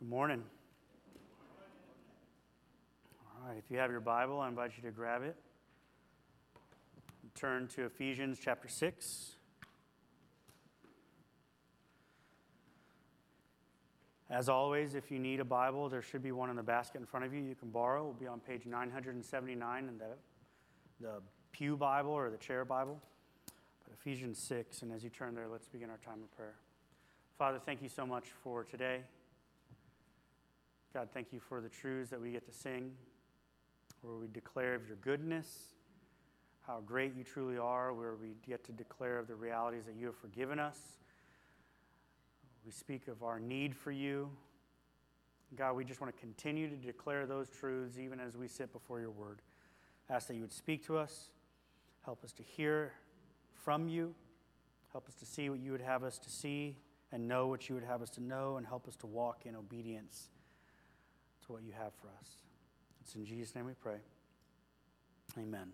Good morning. All right, if you have your Bible, I invite you to grab it. Turn to Ephesians chapter 6. As always, if you need a Bible, there should be one in the basket in front of you. You can borrow. It will be on page 979 in the Pew Bible or the Chair Bible. But Ephesians 6, and as you turn there, let's begin our time of prayer. Father, thank you so much for today. God, thank you for the truths that we get to sing, where we declare of your goodness, how great you truly are, where we get to declare of the realities that you have forgiven us. We speak of our need for you. God, we just want to continue to declare those truths even as we sit before your word. I ask that you would speak to us, help us to hear from you, help us to see what you would have us to see and know what you would have us to know, and help us to walk in obedience to what you have for us. It's in Jesus' name we pray. Amen.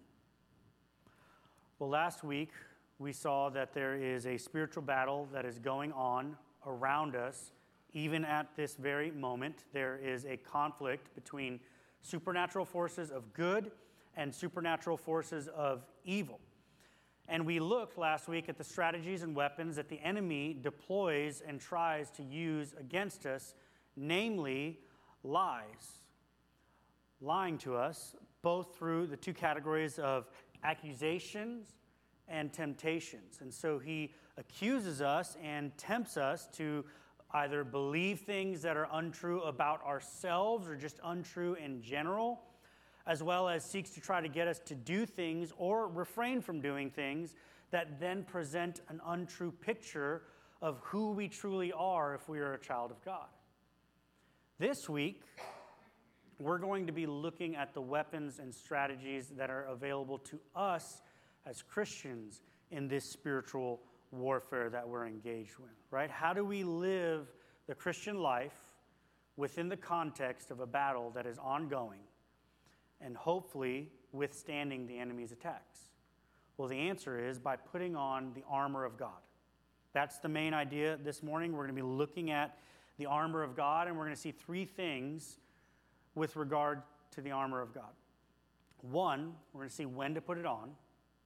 Well, last week we saw that there is a spiritual battle that is going on around us. Even at this very moment, there is a conflict between supernatural forces of good and supernatural forces of evil. And we looked last week at the strategies and weapons that the enemy deploys and tries to use against us, namely lies. Lying to us, both through the two categories of accusations and temptations. And so he accuses us and tempts us to either believe things that are untrue about ourselves or just untrue in general, as well as seeks to try to get us to do things or refrain from doing things that then present an untrue picture of who we truly are if we are a child of God. This week, we're going to be looking at the weapons and strategies that are available to us as Christians in this spiritual warfare that we're engaged with, right? How do we live the Christian life within the context of a battle that is ongoing and hopefully withstanding the enemy's attacks? Well, the answer is by putting on the armor of God. That's the main idea this morning. We're going to be looking at the armor of God, and we're going to see three things with regard to the armor of God. One, we're going to see when to put it on.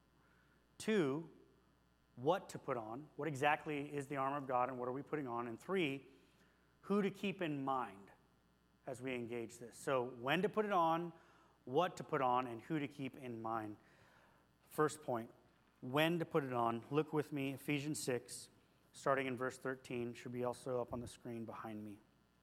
Two, what to put on. What exactly is the armor of God and what are we putting on? And three, who to keep in mind as we engage this. So when to put it on, what to put on, and who to keep in mind. First point, when to put it on. Look with me, Ephesians 6, starting in verse 13. Should be also up on the screen behind me.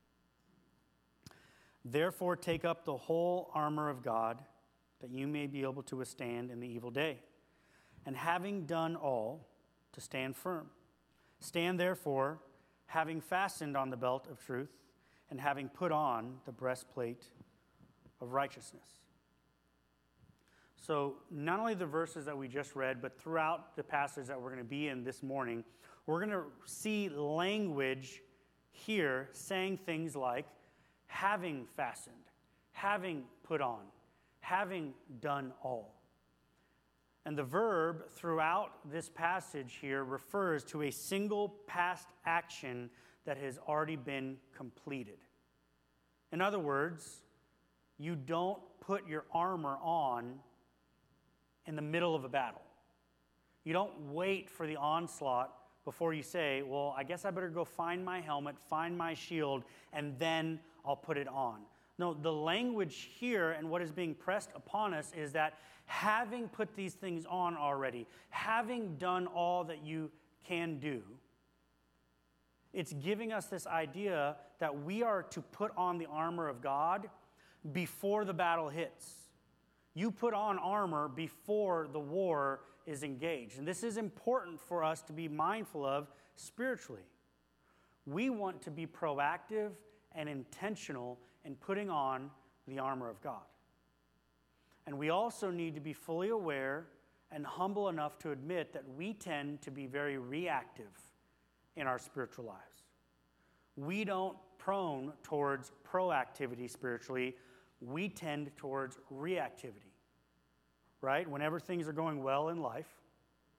Therefore, take up the whole armor of God, that you may be able to withstand in the evil day. And having done all, to stand firm. Stand therefore, having fastened on the belt of truth, and having put on the breastplate of righteousness. So not only the verses that we just read, but throughout the passage that we're going to be in this morning, we're going to see language here saying things like having fastened, having put on, having done all. And the verb throughout this passage here refers to a single past action that has already been completed. In other words, you don't put your armor on in the middle of a battle. You don't wait for the onslaught before you say, well, I guess I better go find my helmet, find my shield, and then I'll put it on. No, the language here and what is being pressed upon us is that having put these things on already, having done all that you can do, it's giving us this idea that we are to put on the armor of God before the battle hits. You put on armor before the war is engaged. And this is important for us to be mindful of spiritually. We want to be proactive and intentional in putting on the armor of God. And we also need to be fully aware and humble enough to admit that we tend to be very reactive in our spiritual lives. We don't prone towards proactivity spiritually. We tend towards reactivity, right? Whenever things are going well in life,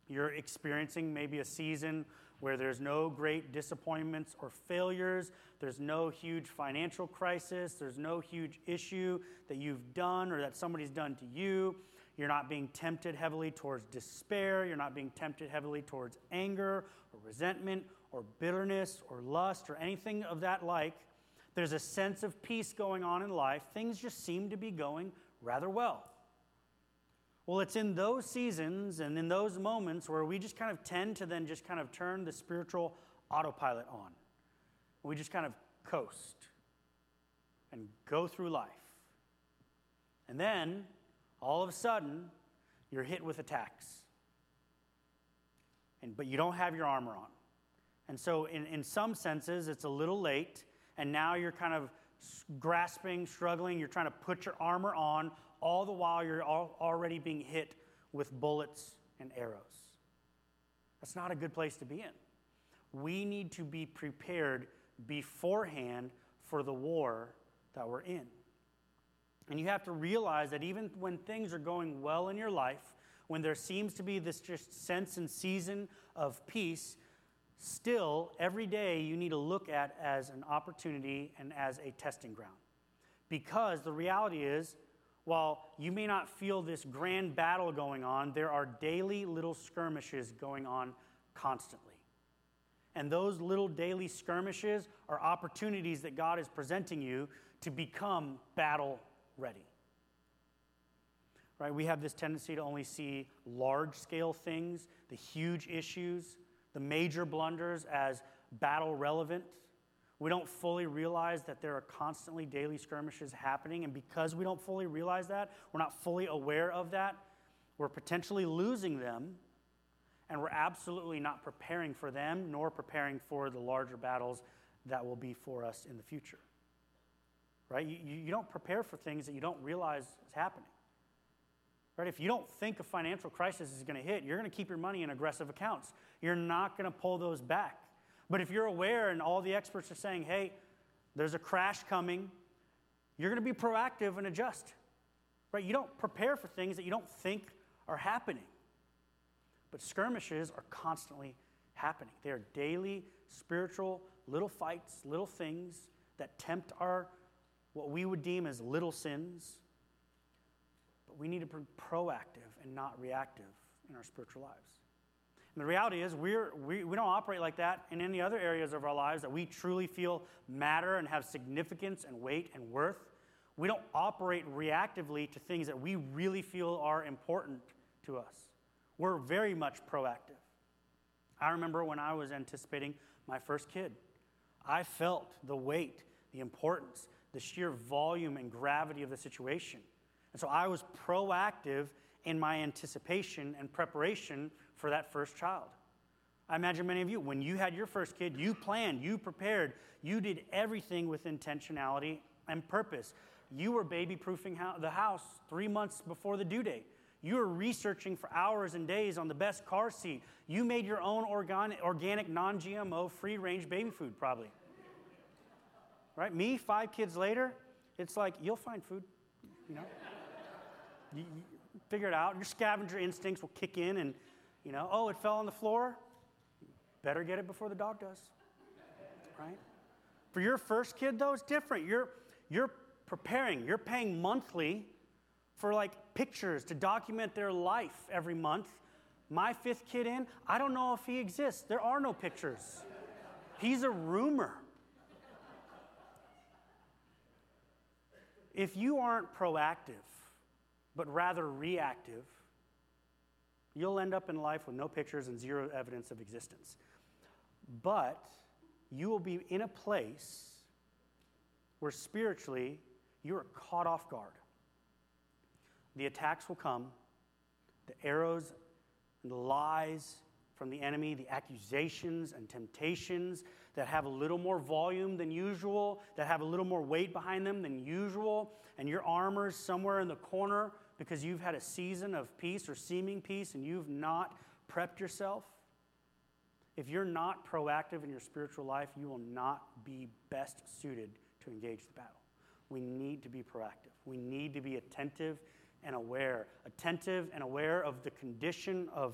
You're experiencing maybe a season where there's no great disappointments or failures. There's no huge financial crisis. There's no huge issue that you've done or that somebody's done to you. You're not being tempted heavily towards despair. You're not being tempted heavily towards anger or resentment or bitterness or lust or anything of that like. There's a sense of peace going on in life. Things just seem to be going rather well. Well, it's in those seasons and in those moments where we just kind of tend to then just kind of turn the spiritual autopilot on. We just kind of coast and go through life. And then, all of a sudden, you're hit with attacks. But you don't have your armor on. And so in some senses, it's a little late, and now you're kind of grasping, struggling, you're trying to put your armor on, all the while you're already being hit with bullets and arrows. That's not a good place to be in. We need to be prepared beforehand for the war that we're in. And you have to realize that even when things are going well in your life, when there seems to be this just sense and season of peace, still, every day you need to look at as an opportunity and as a testing ground. Because the reality is, while you may not feel this grand battle going on, there are daily little skirmishes going on constantly. And those little daily skirmishes are opportunities that God is presenting you to become battle ready. Right? We have this tendency to only see large-scale things, the huge issues, the major blunders as battle relevant. We don't fully realize that there are constantly daily skirmishes happening, and because we don't fully realize that, we're not fully aware of that, we're potentially losing them, and we're absolutely not preparing for them, nor preparing for the larger battles that will be for us in the future. Right? You don't prepare for things that you don't realize is happening. Right? If you don't think a financial crisis is going to hit, you're going to keep your money in aggressive accounts. You're not going to pull those back. But if you're aware and all the experts are saying, hey, there's a crash coming, you're going to be proactive and adjust. Right? You don't prepare for things that you don't think are happening. But skirmishes are constantly happening. They are daily, spiritual, little fights, little things that tempt what we would deem as little sins. But we need to be proactive and not reactive in our spiritual lives. And the reality is we don't operate like that in any other areas of our lives that we truly feel matter and have significance and weight and worth. We don't operate reactively to things that we really feel are important to us. We're very much proactive. I remember when I was anticipating my first kid, I felt the weight, the importance, the sheer volume and gravity of the situation. And so I was proactive in my anticipation and preparation for that first child. I imagine many of you, when you had your first kid, you planned, you prepared, you did everything with intentionality and purpose. You were baby-proofing the house 3 months before the due date. You were researching for hours and days on the best car seat. You made your own organic, non-GMO, free-range baby food, probably. Right? Me, 5 kids later, it's like, you'll find food, you know? You figure it out. Your scavenger instincts will kick in and, oh, it fell on the floor. Better get it before the dog does, right? For your first kid, though, it's different. You're preparing. You're paying monthly for, pictures to document their life every month. My 5th kid in, I don't know if he exists. There are no pictures. He's a rumor. If you aren't proactive, but rather reactive, you'll end up in life with no pictures and zero evidence of existence. But you will be in a place where spiritually you are caught off guard. The attacks will come, the arrows and the lies from the enemy, the accusations and temptations that have a little more volume than usual, that have a little more weight behind them than usual, and your armor's somewhere in the corner because you've had a season of peace or seeming peace and you've not prepped yourself. If you're not proactive in your spiritual life, you will not be best suited to engage the battle. We need to be proactive. We need to be attentive and aware of the condition of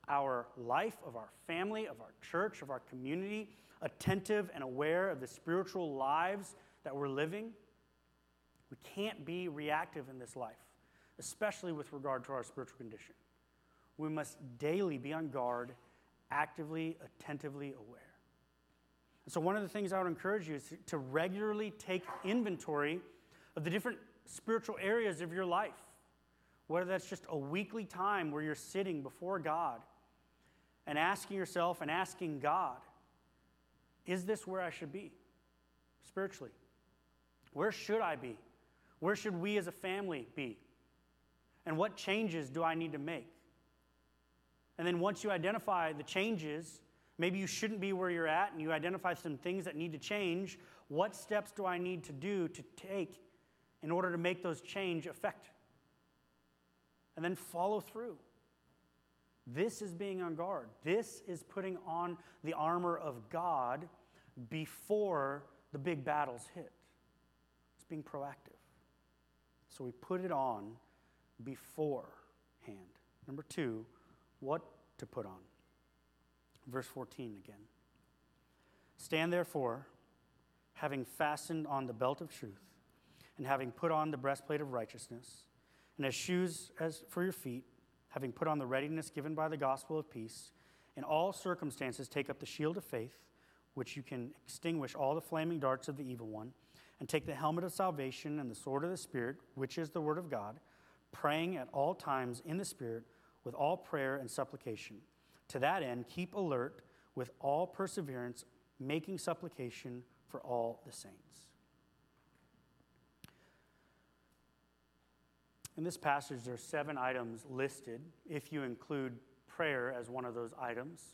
our life, of our family, of our church, of our community, attentive and aware of the spiritual lives that we're living. We can't be reactive in this life, especially with regard to our spiritual condition. We must daily be on guard, actively, attentively aware. And so one of the things I would encourage you is to regularly take inventory of the different spiritual areas of your life, whether that's just a weekly time where you're sitting before God and asking yourself and asking God, is this where I should be spiritually? Where should I be? Where should we as a family be? And what changes do I need to make? And then once you identify the changes, maybe you shouldn't be where you're at, and you identify some things that need to change, what steps do I need to do to take in order to make those change effect? And then follow through. This is being on guard. This is putting on the armor of God before the big battles hit. It's being proactive. So we put it on beforehand. Number 2, what to put on. Verse 14 again. Stand therefore, having fastened on the belt of truth, and having put on the breastplate of righteousness, and as shoes as for your feet, having put on the readiness given by the gospel of peace, in all circumstances take up the shield of faith, which you can extinguish all the flaming darts of the evil one, and take the helmet of salvation and the sword of the Spirit, which is the word of God, praying at all times in the Spirit with all prayer and supplication. To that end, keep alert with all perseverance, making supplication for all the saints. In this passage, there are 7 items listed, if you include prayer as one of those items.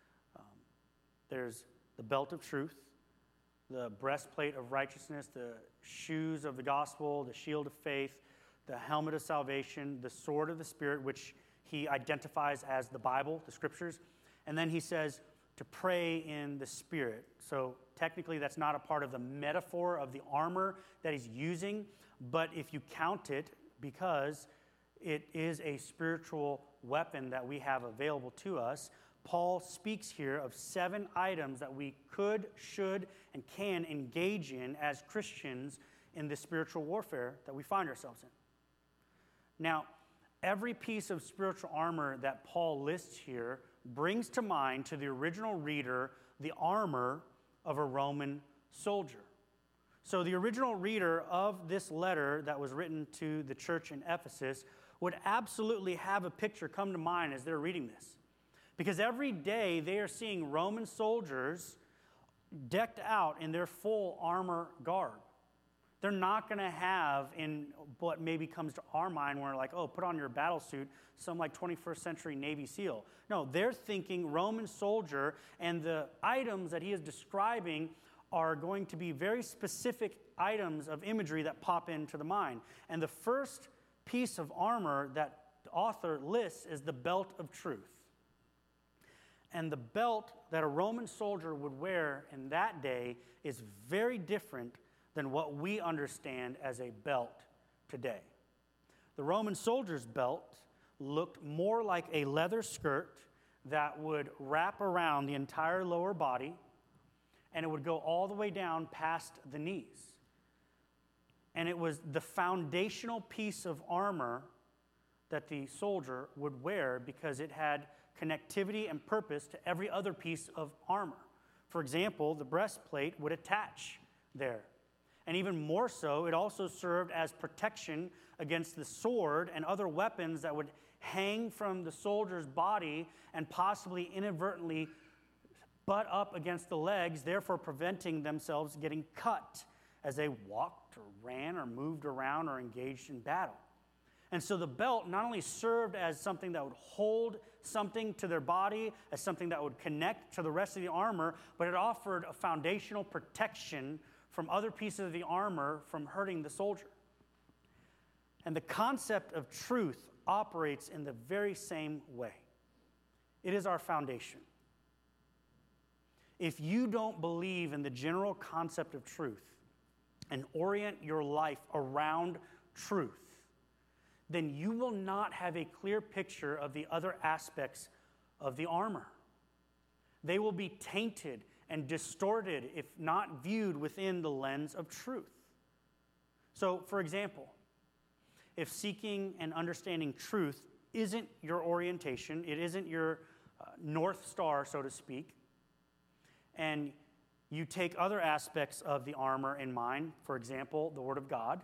There's the belt of truth, the breastplate of righteousness, the shoes of the gospel, the shield of faith, the helmet of salvation, the sword of the Spirit, which he identifies as the Bible, the Scriptures. And then he says to pray in the Spirit. So technically that's not a part of the metaphor of the armor that he's using, but if you count it, because it is a spiritual weapon that we have available to us, Paul speaks here of 7 items that we could, should, and can engage in as Christians in this spiritual warfare that we find ourselves in. Now, every piece of spiritual armor that Paul lists here brings to mind to the original reader the armor of a Roman soldier. So the original reader of this letter that was written to the church in Ephesus would absolutely have a picture come to mind as they're reading this. Because every day they are seeing Roman soldiers decked out in their full armor garb. They're not going to have, in what maybe comes to our mind, where like, oh, put on your battle suit, some like 21st century Navy SEAL. No, they're thinking Roman soldier, and the items that he is describing are going to be very specific items of imagery that pop into the mind. And the first piece of armor that the author lists is the belt of truth. And the belt that a Roman soldier would wear in that day is very different than what we understand as a belt today. The Roman soldier's belt looked more like a leather skirt that would wrap around the entire lower body, and it would go all the way down past the knees. And it was the foundational piece of armor that the soldier would wear because it had connectivity and purpose to every other piece of armor. For example, the breastplate would attach there. And even more so, it also served as protection against the sword and other weapons that would hang from the soldier's body and possibly inadvertently butt up against the legs, therefore preventing themselves getting cut as they walked or ran or moved around or engaged in battle. And so the belt not only served as something that would hold something to their body, as something that would connect to the rest of the armor, but it offered a foundational protection from other pieces of the armor from hurting the soldier. And the concept of truth operates in the very same way. It is our foundation. If you don't believe in the general concept of truth and orient your life around truth, then you will not have a clear picture of the other aspects of the armor. They will be tainted and distorted if not viewed within the lens of truth. So, for example, if seeking and understanding truth isn't your orientation, it isn't your North Star, so to speak, and you take other aspects of the armor in mind, for example, the Word of God,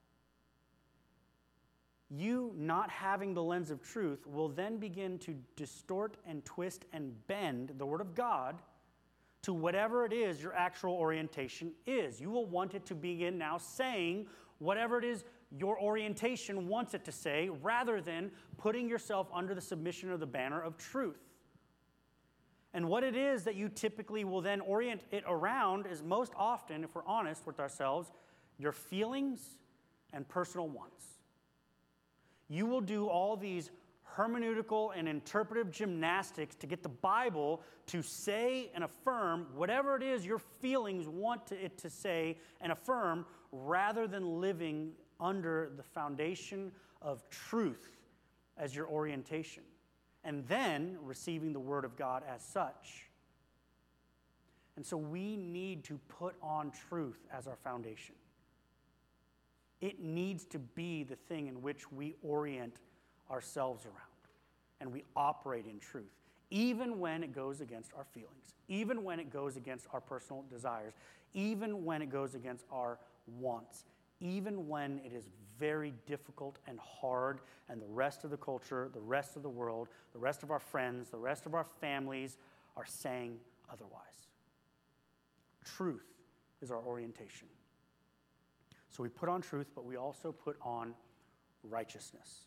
you not having the lens of truth will then begin to distort and twist and bend the Word of God to whatever it is your actual orientation is. You will want it to begin now saying whatever it is your orientation wants it to say, rather than putting yourself under the submission of the banner of truth. And what it is that you typically will then orient it around is most often, if we're honest with ourselves, your feelings and personal wants. You will do all these hermeneutical and interpretive gymnastics to get the Bible to say and affirm whatever it is your feelings want it to say and affirm, rather than living under the foundation of truth as your orientation, and then receiving the Word of God as such. And so we need to put on truth as our foundation. It needs to be the thing in which we orient ourselves around, and we operate in truth, even when it goes against our feelings, even when it goes against our personal desires, even when it goes against our wants, even when it is very difficult and hard, and the rest of the culture, the rest of the world, the rest of our friends, the rest of our families are saying otherwise. Truth is our orientation. So we put on truth, but we also put on righteousness.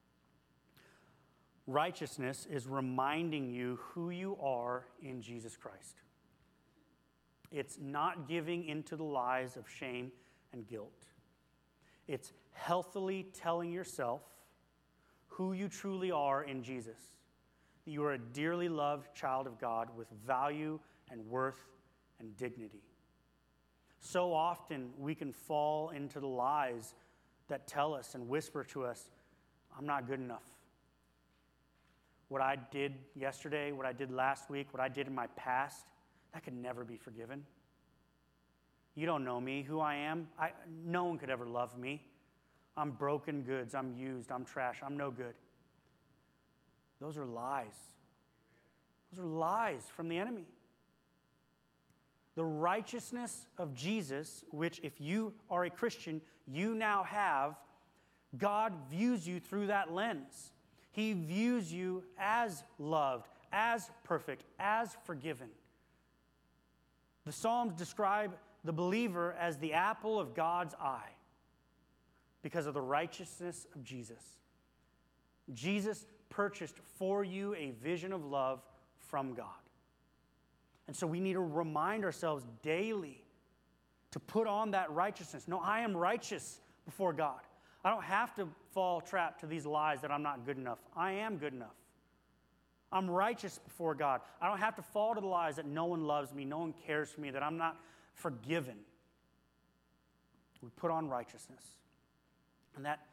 Righteousness is reminding you who you are in Jesus Christ. It's not giving into the lies of shame and guilt. It's healthily telling yourself who you truly are in Jesus. That you are a dearly loved child of God with value and worth and dignity. So often we can fall into the lies that tell us and whisper to us, I'm not good enough. What I did yesterday, what I did last week, what I did in my past, that could never be forgiven. You don't know me, who I am. No one could ever love me. I'm broken goods, I'm used, I'm trash, I'm no good. Those are lies. Those are lies from the enemy. The righteousness of Jesus, which if you are a Christian, you now have, God views you through that lens. He views you as loved, as perfect, as forgiven. The Psalms describe the believer as the apple of God's eye because of the righteousness of Jesus. Jesus purchased for you a vision of love from God. And so we need to remind ourselves daily to put on that righteousness. No, I am righteous before God. I don't have to fall trapped to these lies that I'm not good enough. I am good enough. I'm righteous before God. I don't have to fall to the lies that no one loves me, no one cares for me, that I'm not forgiven. We put on righteousness. And that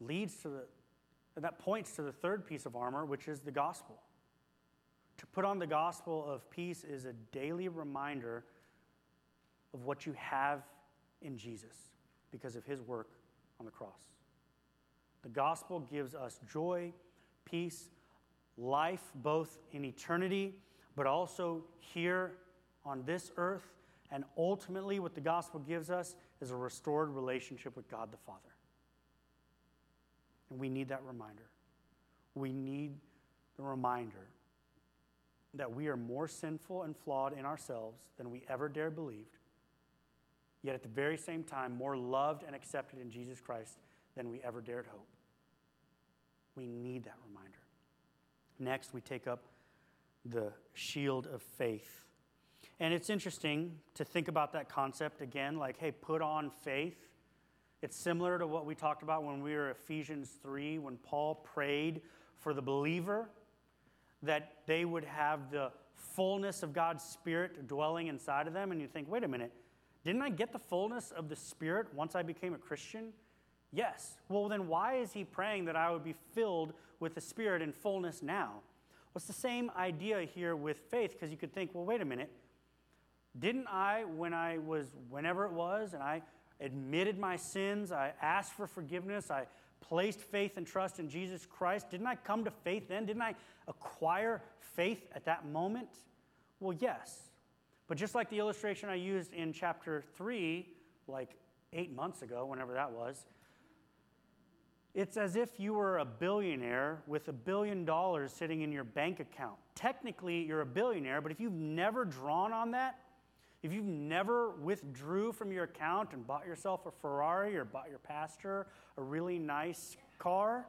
points to the third piece of armor, which is the gospel. To put on the gospel of peace is a daily reminder of what you have in Jesus because of his work on the cross. The gospel gives us joy, peace, life, both in eternity, but also here on this earth. And ultimately, what the gospel gives us is a restored relationship with God the Father. And we need that reminder. We need the reminder that we are more sinful and flawed in ourselves than we ever dared believed, yet at the very same time, more loved and accepted in Jesus Christ than we ever dared hope. We need that reminder. Next, we take up the shield of faith. And it's interesting to think about that concept again, like, hey, put on faith. It's similar to what we talked about when we were Ephesians 3, when Paul prayed for the believer that they would have the fullness of God's Spirit dwelling inside of them. And you think, wait a minute, didn't I get the fullness of the Spirit once I became a Christian? Yes. Well, then why is he praying that I would be filled with the Spirit in fullness now? Well, Well, it's the same idea here with faith, because you could think, well, wait a minute. Didn't I, whenever it was, and I admitted my sins, I asked for forgiveness, I placed faith and trust in Jesus Christ, didn't I come to faith then? Didn't I acquire faith at that moment? Well, yes. But just like the illustration I used in chapter 3, like 8 months ago, whenever that was, it's as if you were a billionaire with $1 billion sitting in your bank account. Technically, you're a billionaire, but if you've never drawn on that, if you've never withdrew from your account and bought yourself a Ferrari or bought your pastor a really nice car,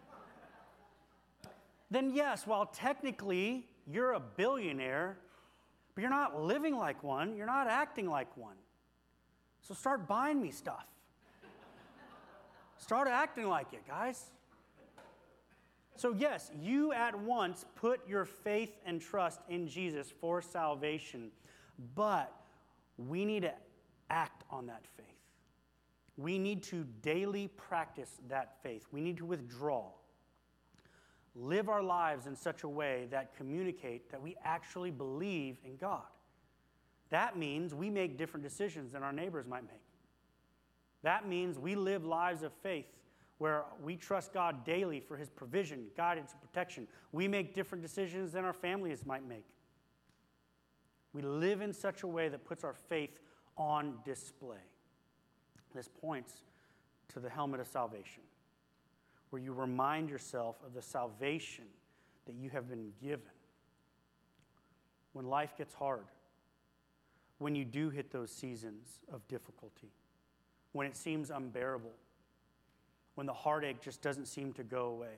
then yes, while technically you're a billionaire, but you're not living like one, you're not acting like one. So start buying me stuff. Start acting like it, guys. So yes, you at once put your faith and trust in Jesus for salvation, but we need to act on that faith. We need to daily practice that faith. We need to withdraw. Live our lives in such a way that communicate that we actually believe in God. That means we make different decisions than our neighbors might make. That means we live lives of faith where we trust God daily for his provision, guidance, and protection. We make different decisions than our families might make. We live in such a way that puts our faith on display. This points to the helmet of salvation, where you remind yourself of the salvation that you have been given. When life gets hard, when you do hit those seasons of difficulty, when it seems unbearable, when the heartache just doesn't seem to go away,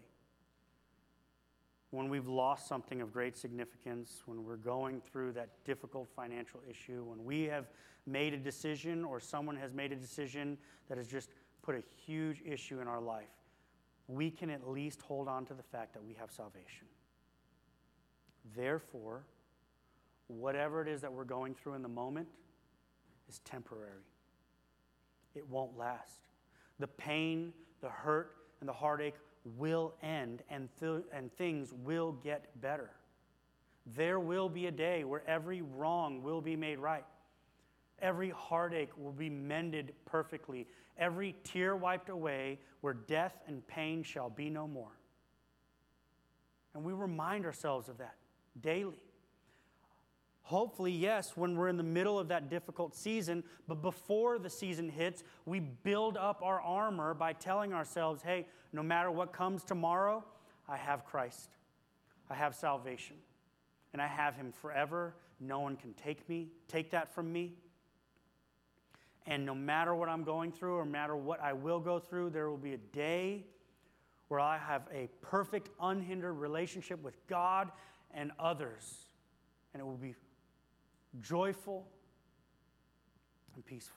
when we've lost something of great significance, when we're going through that difficult financial issue, when we have made a decision or someone has made a decision that has just put a huge issue in our life, we can at least hold on to the fact that we have salvation. Therefore, whatever it is that we're going through in the moment is temporary. It won't last. The pain, the hurt, and the heartache will end, and things will get better. There will be a day where every wrong will be made right. Every heartache will be mended perfectly. Every tear wiped away, where death and pain shall be no more. And we remind ourselves of that daily. Hopefully, yes, when we're in the middle of that difficult season, but before the season hits, we build up our armor by telling ourselves, hey, no matter what comes tomorrow, I have Christ. I have salvation. And I have him forever. No one can take that from me. And no matter what I'm going through, or no matter what I will go through, there will be a day where I have a perfect, unhindered relationship with God and others. And it will be joyful and peaceful.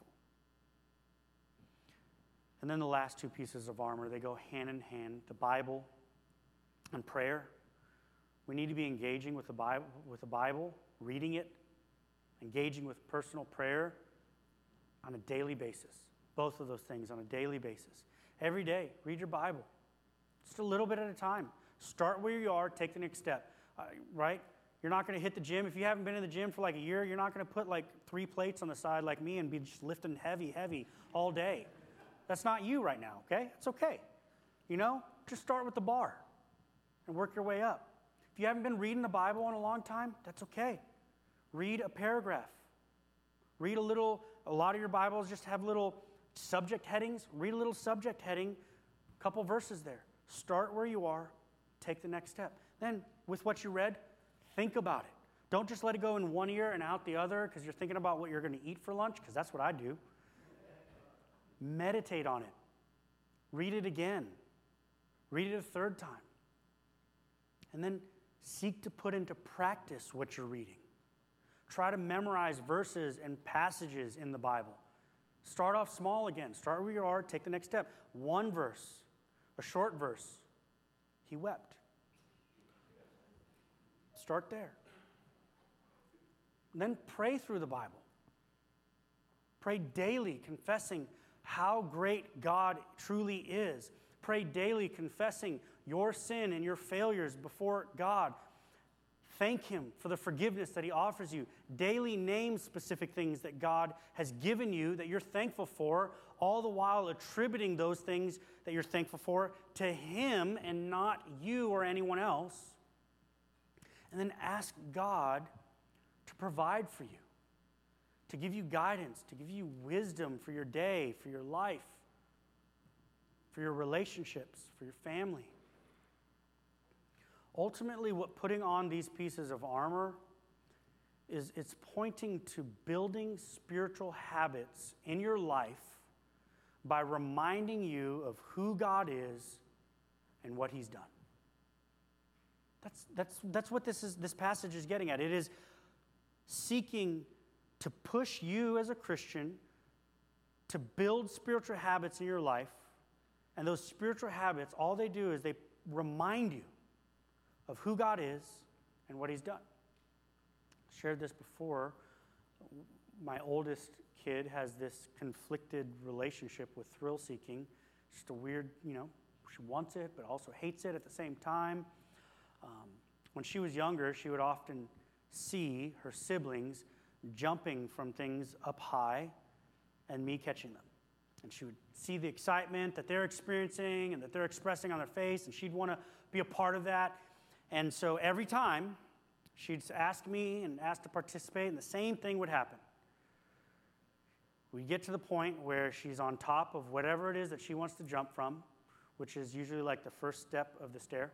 And then the last two pieces of armor, they go hand in hand, the Bible and prayer. We need to be engaging with the Bible, reading it, engaging with personal prayer on a daily basis. Both of those things on a daily basis. Every day, read your Bible. Just a little bit at a time. Start where you are, take the next step, right? You're not going to hit the gym. If you haven't been in the gym for like a year, you're not going to put like 3 plates on the side like me and be just lifting heavy all day. That's not you right now, okay? It's okay. Just start with the bar and work your way up. If you haven't been reading the Bible in a long time, that's okay. Read a paragraph. Read a lot of your Bibles just have little subject headings. Read a little subject heading, a couple verses there. Start where you are, take the next step. Then, with what you read, think about it. Don't just let it go in one ear and out the other because you're thinking about what you're going to eat for lunch, because that's what I do. Meditate on it. Read it again. Read it a third time. And then seek to put into practice what you're reading. Try to memorize verses and passages in the Bible. Start off small again. Start where you are, take the next step. One verse, a short verse. He wept. Start there. And then pray through the Bible. Pray daily, confessing how great God truly is. Pray daily, confessing your sin and your failures before God. Thank Him for the forgiveness that He offers you. Daily name specific things that God has given you that you're thankful for, all the while attributing those things that you're thankful for to Him and not you or anyone else. And then ask God to provide for you, to give you guidance, to give you wisdom for your day, for your life, for your relationships, for your family. Ultimately, what putting on these pieces of armor is, it's pointing to building spiritual habits in your life by reminding you of who God is and what He's done. That's what this passage is getting at. It is seeking to push you as a Christian to build spiritual habits in your life. And those spiritual habits, all they do is they remind you of who God is and what He's done. I shared this before. My oldest kid has this conflicted relationship with thrill seeking. Just a weird, she wants it but also hates it at the same time. When she was younger, she would often see her siblings jumping from things up high and me catching them. And she would see the excitement that they're experiencing and that they're expressing on their face, and she'd want to be a part of that. And so every time, she'd ask me and ask to participate, and the same thing would happen. We'd get to the point where she's on top of whatever it is that she wants to jump from, which is usually like the first step of the stair.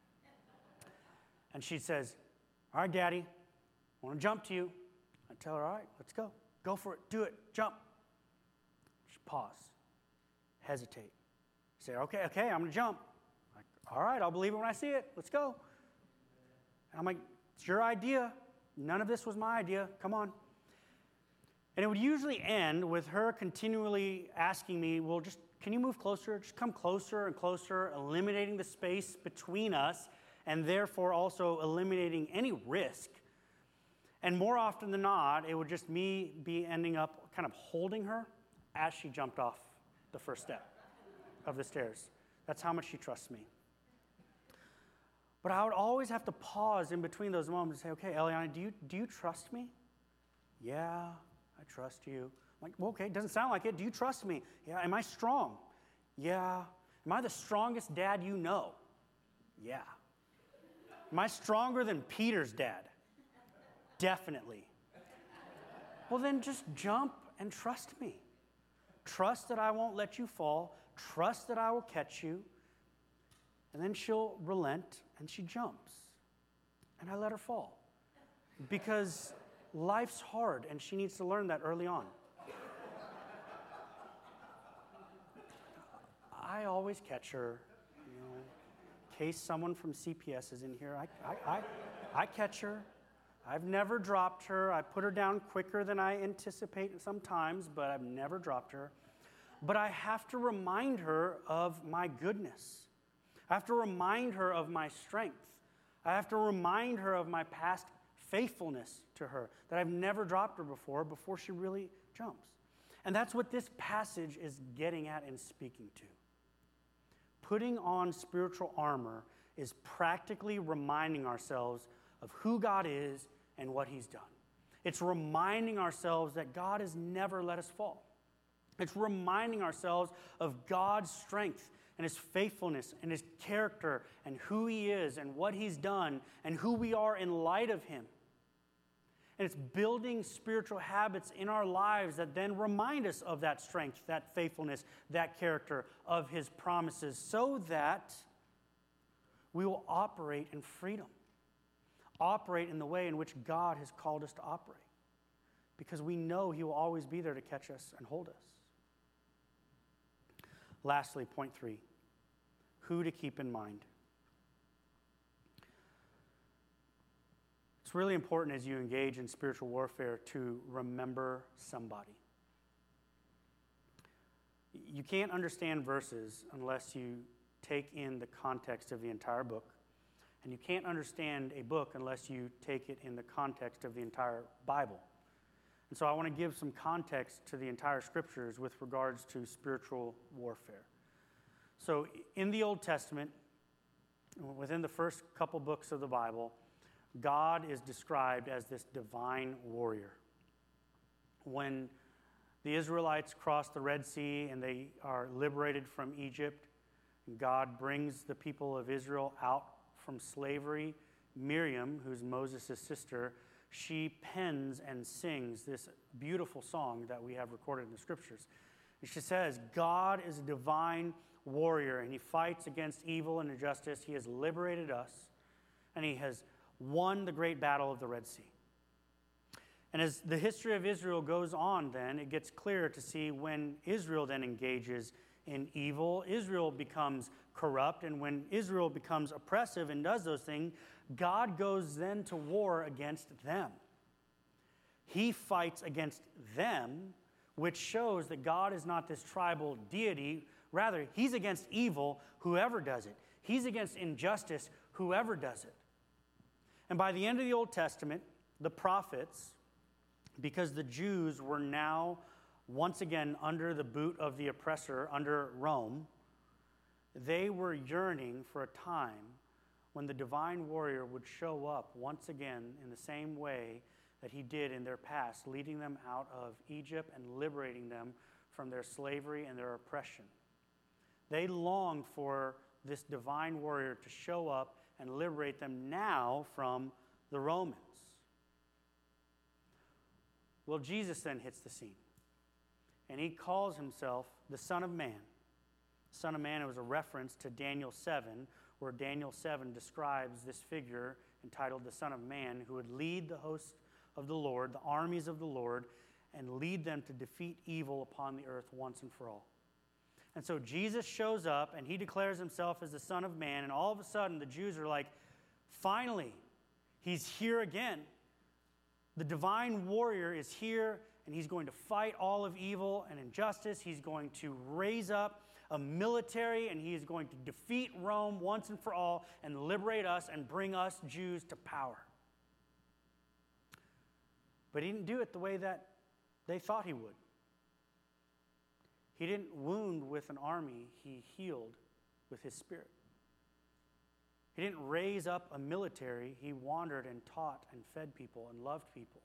And she says, "All right, Daddy, I want to jump to you." I tell her, "All right, let's go. Go for it. Do it. Jump." She pause, hesitate. Say, okay, I'm going to jump. I'm like, all right, I'll believe it when I see it. Let's go. And I'm like, it's your idea. None of this was my idea. Come on. And it would usually end with her continually asking me, well, just can you move closer? Just come closer and closer, eliminating the space between us, and therefore also eliminating any risk. And more often than not, it would just me be ending up kind of holding her as she jumped off the first step of the stairs. That's how much she trusts me. But I would always have to pause in between those moments and say, okay, Eliana, do you trust me? Yeah, I trust you. I'm like, well, okay, doesn't sound like it. Do you trust me? Yeah. Am I strong? Yeah. Am I the strongest dad you know? Yeah. Am I stronger than Peter's dad? Definitely. Well, then just jump and trust me. Trust that I won't let you fall. Trust that I will catch you. And then she'll relent, and she jumps. And I let her fall. Because life's hard, and she needs to learn that early on. I always catch her. In case someone from CPS is in here, I catch her. I've never dropped her. I put her down quicker than I anticipate sometimes, but I've never dropped her. But I have to remind her of my goodness. I have to remind her of my strength. I have to remind her of my past faithfulness to her, that I've never dropped her before she really jumps. And that's what this passage is getting at and speaking to. Putting on spiritual armor is practically reminding ourselves of who God is and what He's done. It's reminding ourselves that God has never let us fall. It's reminding ourselves of God's strength and His faithfulness and His character and who He is and what He's done and who we are in light of Him. And it's building spiritual habits in our lives that then remind us of that strength, that faithfulness, that character of His promises, so that we will operate in freedom. Operate in the way in which God has called us to operate. Because we know He will always be there to catch us and hold us. Lastly, point 3, who to keep in mind. It's really important as you engage in spiritual warfare to remember somebody. You can't understand verses unless you take in the context of the entire book. And you can't understand a book unless you take it in the context of the entire Bible. And so I want to give some context to the entire scriptures with regards to spiritual warfare. So in the Old Testament, within the first couple books of the Bible, God is described as this divine warrior. When the Israelites cross the Red Sea and they are liberated from Egypt, and God brings the people of Israel out from slavery, Miriam, who's Moses' sister, she pens and sings this beautiful song that we have recorded in the scriptures. And she says, God is a divine warrior, and he fights against evil and injustice. He has liberated us, and he has won the great battle of the Red Sea. And as the history of Israel goes on, then, it gets clearer to see when Israel then engages in evil, Israel becomes corrupt, and when Israel becomes oppressive and does those things, God goes then to war against them. He fights against them, which shows that God is not this tribal deity. Rather, he's against evil, whoever does it. He's against injustice, whoever does it. And by the end of the Old Testament, the prophets, because the Jews were now once again under the boot of the oppressor, under Rome, they were yearning for a time when the divine warrior would show up once again in the same way that he did in their past, leading them out of Egypt and liberating them from their slavery and their oppression. They longed for this divine warrior to show up and liberate them now from the Romans. Well, Jesus then hits the scene, and he calls himself the Son of Man. Son of Man, it was a reference to Daniel 7, where Daniel 7 describes this figure entitled the Son of Man, who would lead the hosts of the Lord, the armies of the Lord, and lead them to defeat evil upon the earth once and for all. And so Jesus shows up, and he declares himself as the Son of Man, and all of a sudden the Jews are like, finally, he's here again. The divine warrior is here, and he's going to fight all of evil and injustice. He's going to raise up a military, and he is going to defeat Rome once and for all and liberate us and bring us Jews to power. But he didn't do it the way that they thought he would. He didn't wound with an army, he healed with his spirit. He didn't raise up a military, he wandered and taught and fed people and loved people.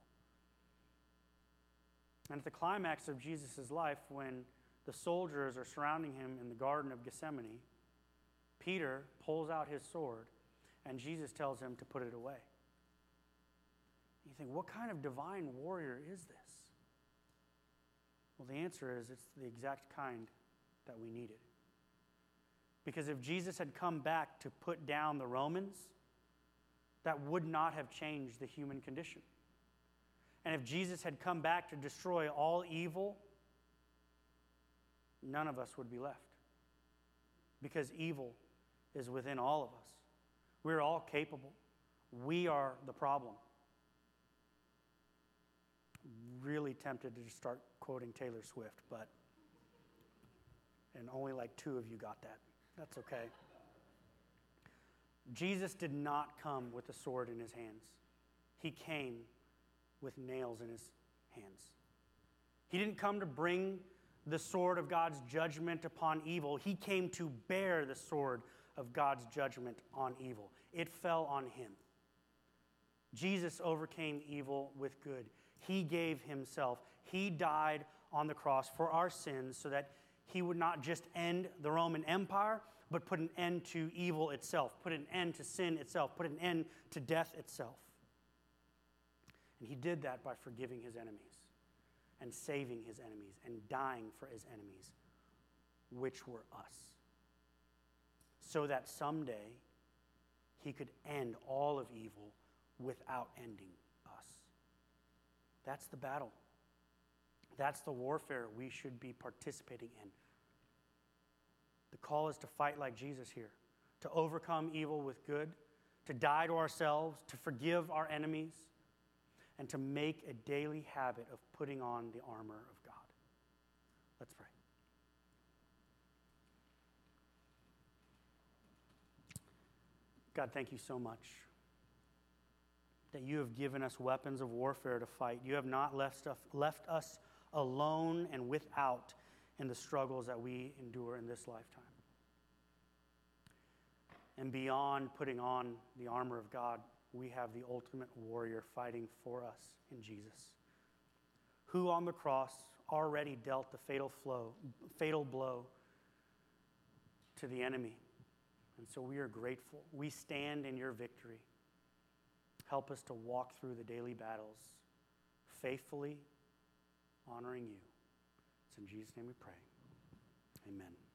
And at the climax of Jesus' life, when the soldiers are surrounding him in the Garden of Gethsemane, Peter pulls out his sword, and Jesus tells him to put it away. You think, what kind of divine warrior is this? Well, the answer is it's the exact kind that we needed. Because if Jesus had come back to put down the Romans, that would not have changed the human condition. And if Jesus had come back to destroy all evil, none of us would be left. Because evil is within all of us. We're all capable. We are the problem. Really tempted to just start quoting Taylor Swift, and only like 2 of you got that. That's okay. Jesus did not come with a sword in his hands. He came with nails in his hands. He didn't come to bring the sword of God's judgment upon evil. He came to bear the sword of God's judgment on evil. It fell on him. Jesus overcame evil with good. He gave himself. He died on the cross for our sins so that he would not just end the Roman Empire, but put an end to evil itself, put an end to sin itself, put an end to death itself. And he did that by forgiving his enemies and saving his enemies and dying for his enemies, which were us, so that someday he could end all of evil without ending us. That's the battle. That's the warfare we should be participating in. The call is to fight like Jesus here, to overcome evil with good, to die to ourselves, to forgive our enemies, and to make a daily habit of putting on the armor of God. Let's pray. God, thank you so much that you have given us weapons of warfare to fight. You have not left us alone and without in the struggles that we endure in this lifetime. And beyond putting on the armor of God, we have the ultimate warrior fighting for us in Jesus, who on the cross already dealt the fatal blow to the enemy. And so we are grateful. We stand in your victory. Help us to walk through the daily battles faithfully, honoring you. It's in Jesus' name we pray. Amen.